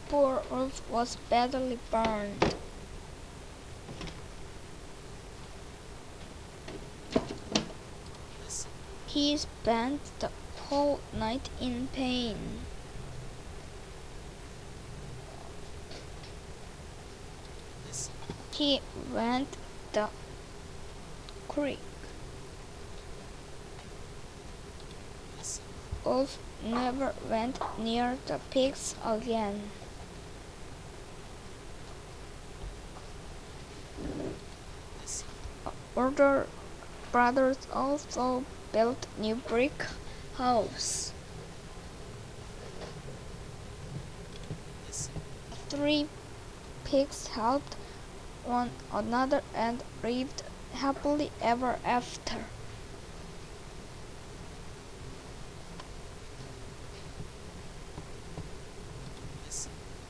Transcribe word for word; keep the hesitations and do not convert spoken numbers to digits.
poor Wolf was badly burned. He spent the whole night in pain. He went the creek. Wolf never went near the pigs again. Older brothers also built new brick house. Three pigs helped one another and lived happily ever after.